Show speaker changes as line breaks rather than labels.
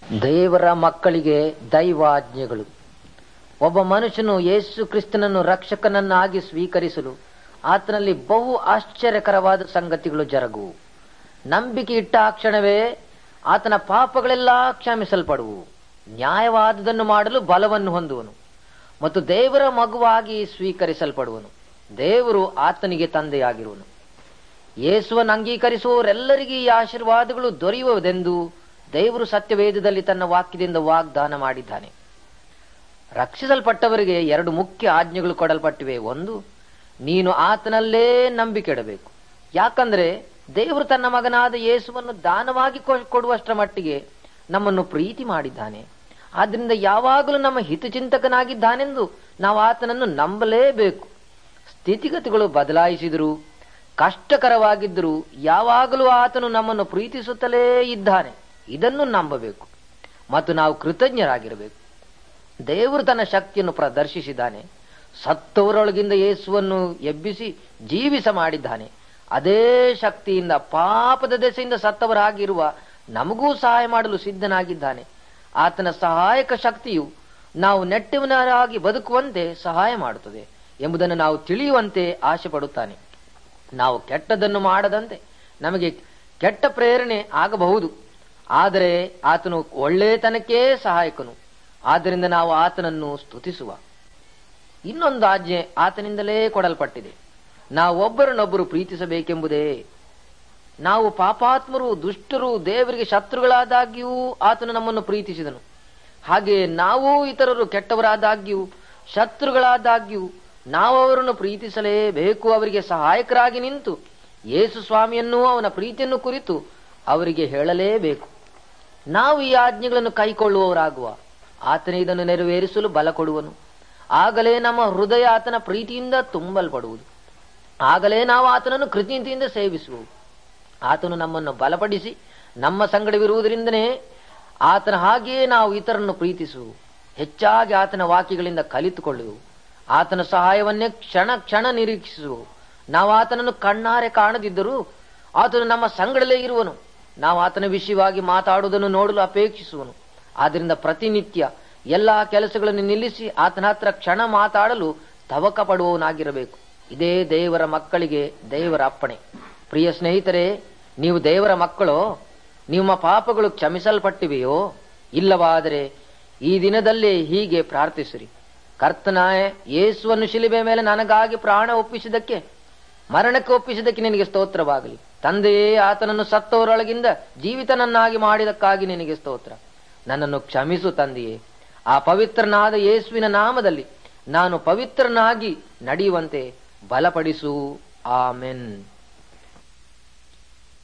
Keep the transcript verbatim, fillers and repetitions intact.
ದೇವರ ಮಕ್ಕಳಿಗೆ ದೈವಾಜ್ಞೆಗಳು. ಒಬ್ಬ ಮನುಷ್ಯನು ಯೇಸು ಕ್ರಿಸ್ತನನ್ನು ರಕ್ಷಕನನ್ನಾಗಿ ಸ್ವೀಕರಿಸಲು ಆತನಲ್ಲಿ ಬಹು ಆಶ್ಚರ್ಯಕರವಾದ ಸಂಗತಿಗಳು ಜರುಗುವು. ನಂಬಿಕೆ ಇಟ್ಟ ಆ ಕ್ಷಣವೇ ಆತನ ಪಾಪಗಳೆಲ್ಲ ಕ್ಷಮಿಸಲ್ಪಡುವು. ನ್ಯಾಯವಾದುದನ್ನು ಮಾಡಲು ಬಲವನ್ನು ಹೊಂದುವನು ಮತ್ತು ದೇವರ ಮಗುವಾಗಿ ಸ್ವೀಕರಿಸಲ್ಪಡುವನು. ದೇವರು ಆತನಿಗೆ ತಂದೆಯಾಗಿರುವನು. ಯೇಸುವನ್ನು ಅಂಗೀಕರಿಸುವವರೆಲ್ಲರಿಗೂ ಈ ಆಶೀರ್ವಾದಗಳು ದೊರೆಯುವುದೆಂದು ದೇವರು ಸತ್ಯವೇದದಲ್ಲಿ ತನ್ನ ವಾಕ್ಯದಿಂದ ವಾಗ್ದಾನ ಮಾಡಿದ್ದಾನೆ. ರಕ್ಷಿಸಲ್ಪಟ್ಟವರಿಗೆ ಎರಡು ಮುಖ್ಯ ಆಜ್ಞೆಗಳು ಕೊಡಲ್ಪಟ್ಟಿವೆ. ಒಂದು, ನೀನು ಆತನಲ್ಲೇ ನಂಬಿಕೆ ಇಡಬೇಕು. ಯಾಕಂದ್ರೆ ದೇವರು ತನ್ನ ಮಗನಾದ ಯೇಸುವನ್ನು ದಾನವಾಗಿ ಕೊಡುವಷ್ಟರ ಮಟ್ಟಿಗೆ ನಮ್ಮನ್ನು ಪ್ರೀತಿ ಮಾಡಿದ್ದಾನೆ. ಆದ್ರಿಂದ ಯಾವಾಗಲೂ ನಮ್ಮ ಹಿತಚಿಂತಕನಾಗಿದ್ದಾನೆಂದು ನಾವು ಆತನನ್ನು ನಂಬಲೇಬೇಕು. ಸ್ಥಿತಿಗತಿಗಳು ಬದಲಾಯಿಸಿದರೂ, ಕಷ್ಟಕರವಾಗಿದ್ದರೂ ಯಾವಾಗಲೂ ಆತನು ನಮ್ಮನ್ನು ಪ್ರೀತಿಸುತ್ತಲೇ ಇದ್ದಾನೆ. ಇದನ್ನು ನಂಬಬೇಕು ಮತ್ತು ನಾವು ಕೃತಜ್ಞರಾಗಿರಬೇಕು. ದೇವರು ತನ್ನ ಶಕ್ತಿಯನ್ನು ಪ್ರದರ್ಶಿಸಿದ್ದಾನೆ. ಸತ್ತವರೊಳಗಿಂದ ಯೇಸುವನ್ನು ಎಬ್ಬಿಸಿ ಜೀವಿಸ ಮಾಡಿದ್ದಾನೆ. ಅದೇ ಶಕ್ತಿಯಿಂದ ಪಾಪದ ದೆಸೆಯಿಂದ ಸತ್ತವರಾಗಿರುವ ನಮಗೂ ಸಹಾಯ ಮಾಡಲು ಸಿದ್ಧನಾಗಿದ್ದಾನೆ. ಆತನ ಸಹಾಯಕ ಶಕ್ತಿಯು ನಾವು ನೆಟ್ಟವರಾಗಿ ಬದುಕುವಂತೆ ಸಹಾಯ ಮಾಡುತ್ತದೆ ಎಂಬುದನ್ನು ನಾವು ತಿಳಿಯುವಂತೆ ಆಶೆ ಪಡುತ್ತಾನೆ. ನಾವು ಕೆಟ್ಟದನ್ನು ಮಾಡದಂತೆ ನಮಗೆ ಕೆಟ್ಟ ಪ್ರೇರಣೆ ಆಗಬಹುದು, ಆದರೆ ಆತನು ಒಳ್ಳೆಯತನಕ್ಕೇ ಸಹಾಯಕನು. ಆದ್ದರಿಂದ ನಾವು ಆತನನ್ನು ಸ್ತುತಿಸುವ. ಇನ್ನೊಂದು ಆಜ್ಞೆ ಆತನಿಂದಲೇ ಕೊಡಲ್ಪಟ್ಟಿದೆ. ನಾವು ಒಬ್ಬರನ್ನೊಬ್ಬರು ಪ್ರೀತಿಸಬೇಕೆಂಬುದೇ. ನಾವು ಪಾಪಾತ್ಮರು, ದುಷ್ಟರು, ದೇವರಿಗೆ ಶತ್ರುಗಳಾದಾಗ್ಯೂ ಆತನು ನಮ್ಮನ್ನು ಪ್ರೀತಿಸಿದನು. ಹಾಗೆ ನಾವು ಇತರರು ಕೆಟ್ಟವರಾದಾಗ್ಯೂ ಶತ್ರುಗಳಾದಾಗ್ಯೂ ನಾವು ಅವರನ್ನು ಪ್ರೀತಿಸಲೇಬೇಕು. ಅವರಿಗೆ ಸಹಾಯಕರಾಗಿ ನಿಂತು ಯೇಸು ಸ್ವಾಮಿಯನ್ನು, ಅವನ ಪ್ರೀತಿಯನ್ನು ಕುರಿತು ಅವರಿಗೆ ಹೇಳಲೇಬೇಕು. ನಾವು ಈ ಆಜ್ಞೆಗಳನ್ನು ಕೈಕೊಳ್ಳುವವರಾಗುವ. ಆತನೇ ಇದನ್ನು ನೆರವೇರಿಸಲು ಬಲ ಕೊಡುವನು. ಆಗಲೇ ನಮ್ಮ ಹೃದಯ ಆತನ ಪ್ರೀತಿಯಿಂದ ತುಂಬಲ್ಪಡುವುದು. ಆಗಲೇ ನಾವು ಆತನನ್ನು ಕೃತಜ್ಞತೆಯಿಂದ ಸೇವಿಸುವು. ಆತನು ನಮ್ಮನ್ನು ಬಲಪಡಿಸಿ ನಮ್ಮ ಸಂಗಡವಿರುವುದರಿಂದನೇ ಆತನ ಹಾಗೆಯೇ ನಾವು ಇತರನ್ನು ಪ್ರೀತಿಸುವು. ಹೆಚ್ಚಾಗಿ ಆತನ ವಾಕ್ಯಗಳಿಂದ ಕಲಿತುಕೊಳ್ಳುವು. ಆತನ ಸಹಾಯವನ್ನೇ ಕ್ಷಣ ಕ್ಷಣ ನಿರೀಕ್ಷಿಸುವು. ನಾವು ಆತನನ್ನು ಕಣ್ಣಾರೆ ಕಾಣದಿದ್ದರೂ ಆತನು ನಮ್ಮ ಸಂಗಡಲೇ ಇರುವನು. ನಾವು ಆತನ ವಿಷಯವಾಗಿ ಮಾತಾಡುವುದನ್ನು ನೋಡಲು ಅಪೇಕ್ಷಿಸುವನು. ಆದ್ದರಿಂದ ಪ್ರತಿನಿತ್ಯ ಎಲ್ಲಾ ಕೆಲಸಗಳನ್ನು ನಿಲ್ಲಿಸಿ ಆತನ ಹತ್ರ ಕ್ಷಣ ಮಾತಾಡಲು ತವಕ ಪಡುವವನಾಗಿರಬೇಕು. ಇದೇ ದೇವರ ಮಕ್ಕಳಿಗೆ ದೇವರ ಅಪ್ಪಣೆ. ಪ್ರಿಯ ಸ್ನೇಹಿತರೆ, ನೀವು ದೇವರ ಮಕ್ಕಳೋ? ನಿಮ್ಮ ಪಾಪಗಳು ಕ್ಷಮಿಸಲ್ಪಟ್ಟಿವೆಯೋ? ಇಲ್ಲವಾದರೆ ಈ ದಿನದಲ್ಲೇ ಹೀಗೆ ಪ್ರಾರ್ಥಿಸಿರಿ. ಕರ್ತನಾಯ ಯೇಸುವನ್ನು ಶಿಲುಬೆ ಮೇಲೆ ನನಗಾಗಿ ಪ್ರಾಣ ಒಪ್ಪಿಸಿದಕ್ಕೆ, ಮರಣಕ್ಕೆ ಒಪ್ಪಿಸಿದಕ್ಕೆ ನಿನಗೆ ಸ್ತೋತ್ರವಾಗಲಿ. ತಂದೆಯೇ, ಆತನನ್ನು ಸತ್ತವರೊಳಗಿಂದ ಜೀವಿತನನ್ನಾಗಿ ಮಾಡಿದಕ್ಕಾಗಿ ನಿನಗೆ ಸ್ತೋತ್ರ. ನನ್ನನ್ನು ಕ್ಷಮಿಸು ತಂದೆಯೇ. ಆ ಪವಿತ್ರನಾದ ಯೇಸುವಿನ ನಾಮದಲ್ಲಿ ನಾನು ಪವಿತ್ರನಾಗಿ ನಡೆಯುವಂತೆ ಬಲಪಡಿಸು. ಆಮೆನ್.